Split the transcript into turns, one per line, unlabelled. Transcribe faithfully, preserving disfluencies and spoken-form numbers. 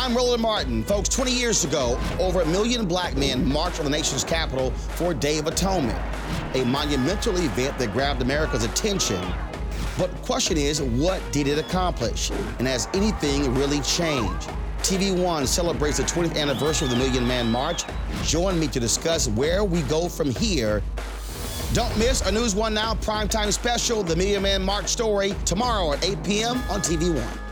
I'm Roland Martin. Folks, twenty years ago, over a million black men marched on the nation's capital for a Day of Atonement, a monumental event that grabbed America's attention. But the question is, what did it accomplish? And has anything really changed? T V one celebrates the twentieth anniversary of the Million Man March. Join me to discuss where we go from here. Don't miss a News One Now primetime special, The Million Man March Story, tomorrow at eight p m on T V one.